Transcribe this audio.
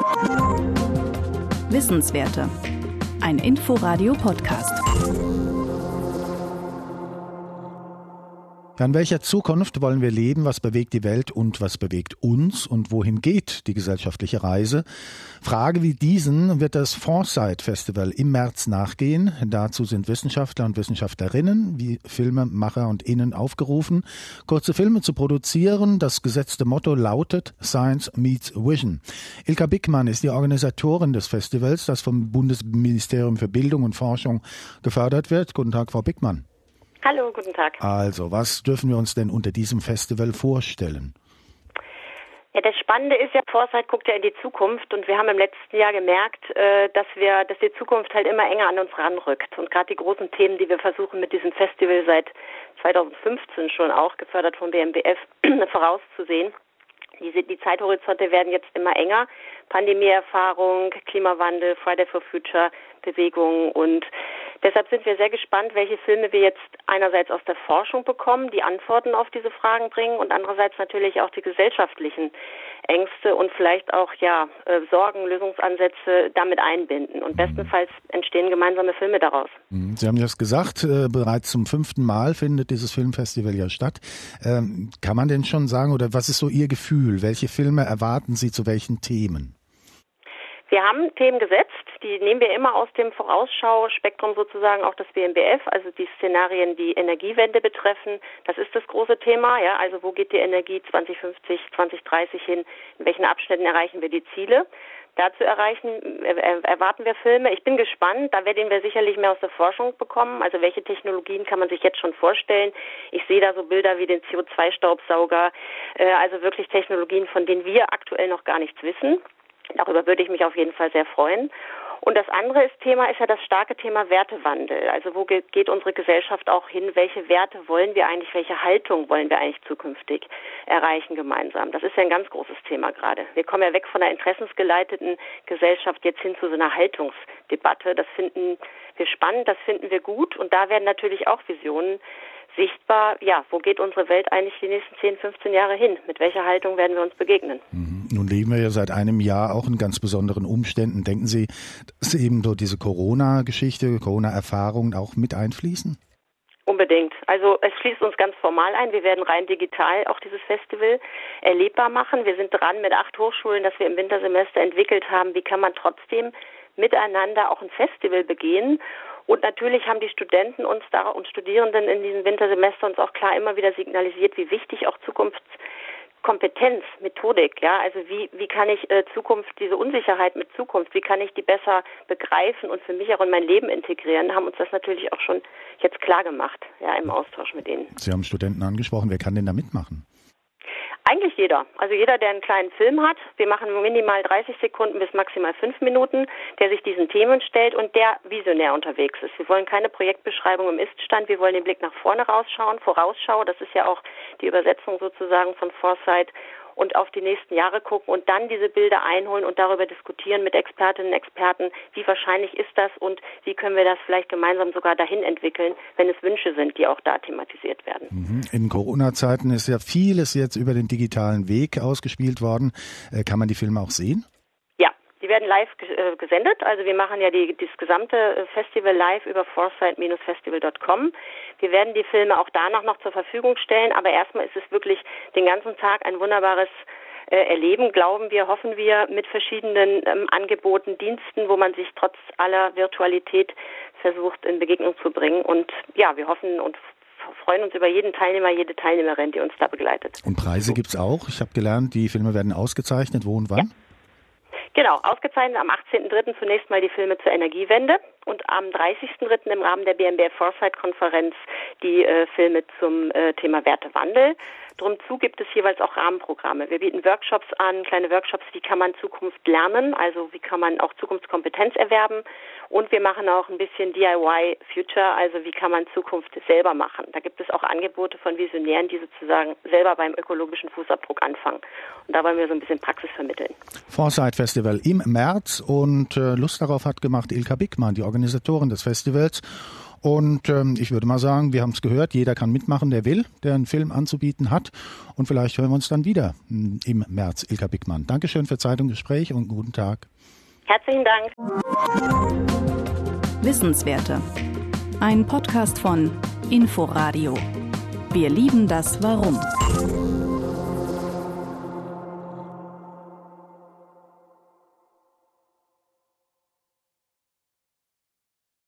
Wissenswerte. Ein Inforadio-Podcast. In welcher Zukunft wollen wir leben? Was bewegt die Welt und was bewegt uns? Und wohin geht die gesellschaftliche Reise? Frage wie diesen wird das Foresight Festival im März nachgehen. Dazu sind Wissenschaftler und Wissenschaftlerinnen wie Filmemacher und Innen aufgerufen, kurze Filme zu produzieren. Das gesetzte Motto lautet Science meets Vision. Ilka Bickmann ist die Organisatorin des Festivals, das vom Bundesministerium für Bildung und Forschung gefördert wird. Guten Tag, Frau Bickmann. Hallo, guten Tag. Also, was dürfen wir uns denn unter diesem Festival vorstellen? Ja, das Spannende ist ja, Foresight guckt ja in die Zukunft und wir haben im letzten Jahr gemerkt, dass die Zukunft halt immer enger an uns ranrückt. Und gerade die großen Themen, die wir versuchen mit diesem Festival seit 2015 schon auch, gefördert vom BMBF, vorauszusehen. Die Zeithorizonte werden jetzt immer enger. Pandemieerfahrung, Klimawandel, Friday for Future, Bewegungen, und deshalb sind wir sehr gespannt, welche Filme wir jetzt einerseits aus der Forschung bekommen, die Antworten auf diese Fragen bringen, und andererseits natürlich auch die gesellschaftlichen Ängste und vielleicht auch Sorgen, Lösungsansätze damit einbinden. Und bestenfalls entstehen gemeinsame Filme daraus. Sie haben das gesagt, bereits zum 5. Mal findet dieses Filmfestival ja statt. Kann man denn schon sagen, oder was ist so Ihr Gefühl? Welche Filme erwarten Sie zu welchen Themen? Wir haben Themen gesetzt, die nehmen wir immer aus dem Vorausschau-Spektrum sozusagen auch des BMBF, also die Szenarien, die Energiewende betreffen. Das ist das große Thema, ja, also wo geht die Energie 2050, 2030 hin, in welchen Abschnitten erreichen wir die Ziele. Dazu erwarten wir Filme. Ich bin gespannt, da werden wir sicherlich mehr aus der Forschung bekommen. Also welche Technologien kann man sich jetzt schon vorstellen? Ich sehe da so Bilder wie den CO2-Staubsauger, also wirklich Technologien, von denen wir aktuell noch gar nichts wissen. Darüber würde ich mich auf jeden Fall sehr freuen. Und das andere Thema ist ja das starke Thema Wertewandel. Also wo geht unsere Gesellschaft auch hin? Welche Werte wollen wir eigentlich? Welche Haltung wollen wir eigentlich zukünftig erreichen gemeinsam? Das ist ja ein ganz großes Thema gerade. Wir kommen ja weg von einer interessensgeleiteten Gesellschaft jetzt hin zu so einer Haltungsdebatte. Das finden wir spannend, das finden wir gut. Und da werden natürlich auch Visionen sichtbar. Ja, wo geht unsere Welt eigentlich die nächsten 10, 15 Jahre hin? Mit welcher Haltung werden wir uns begegnen? Nun leben wir ja seit einem Jahr auch in ganz besonderen Umständen. Denken Sie, dass eben so diese Corona-Geschichte, Corona-Erfahrungen auch mit einfließen? Unbedingt. Also es schließt uns ganz formal ein. Wir werden rein digital auch dieses Festival erlebbar machen. Wir sind dran mit 8 Hochschulen, dass wir im Wintersemester entwickelt haben. Wie kann man trotzdem miteinander auch ein Festival begehen? Und natürlich haben die Studenten und Studierenden in diesem Wintersemester uns auch klar immer wieder signalisiert, wie wichtig auch Zukunftskompetenz, Methodik, ja, also wie kann ich Zukunft, diese Unsicherheit mit Zukunft, wie kann ich die besser begreifen und für mich auch in mein Leben integrieren, haben uns das natürlich auch schon jetzt klar gemacht, ja, im Austausch mit ihnen. Sie haben Studenten angesprochen, wer kann denn da mitmachen? Eigentlich jeder. Also jeder, der einen kleinen Film hat. Wir machen minimal 30 Sekunden bis maximal 5 Minuten, der sich diesen Themen stellt und der visionär unterwegs ist. Wir wollen keine Projektbeschreibung im Ist-Stand. Wir wollen den Blick nach vorne Vorausschau. Das ist ja auch die Übersetzung sozusagen von Foresight. Und auf die nächsten Jahre gucken und dann diese Bilder einholen und darüber diskutieren mit Expertinnen und Experten, wie wahrscheinlich ist das und wie können wir das vielleicht gemeinsam sogar dahin entwickeln, wenn es Wünsche sind, die auch da thematisiert werden. In Corona-Zeiten ist ja vieles jetzt über den digitalen Weg ausgespielt worden. Kann man die Filme auch sehen? Die werden live gesendet, also wir machen ja das gesamte Festival live über foresight-festival.com. Wir werden die Filme auch danach noch zur Verfügung stellen, aber erstmal ist es wirklich den ganzen Tag ein wunderbares Erleben, glauben wir, hoffen wir, mit verschiedenen Angeboten, Diensten, wo man sich trotz aller Virtualität versucht, in Begegnung zu bringen. Und ja, wir hoffen und freuen uns über jeden Teilnehmer, jede Teilnehmerin, die uns da begleitet. Und Preise gibt's auch? Ich habe gelernt, die Filme werden ausgezeichnet. Wo und wann? Ja. Genau, ausgezeichnet am 18.03. zunächst mal die Filme zur Energiewende und am 30.03. im Rahmen der BMBF Foresight-Konferenz die Filme zum Thema Wertewandel. Drum zu gibt es jeweils auch Rahmenprogramme. Wir bieten Workshops an, kleine Workshops, wie kann man Zukunft lernen, also wie kann man auch Zukunftskompetenz erwerben. Und wir machen auch ein bisschen DIY Future, also wie kann man Zukunft selber machen. Da gibt es auch Angebote von Visionären, die sozusagen selber beim ökologischen Fußabdruck anfangen. Und da wollen wir so ein bisschen Praxis vermitteln. Foresight Festival im März und Lust darauf hat gemacht Ilka Bickmann, die Organisatorin des Festivals. Und ich würde mal sagen, wir haben es gehört, jeder kann mitmachen, der will, der einen Film anzubieten hat. Und vielleicht hören wir uns dann wieder im März, Ilka Bickmann. Dankeschön für Zeit und Gespräch und guten Tag. Herzlichen Dank. Wissenswerte. Ein Podcast von Inforadio. Wir lieben das Warum.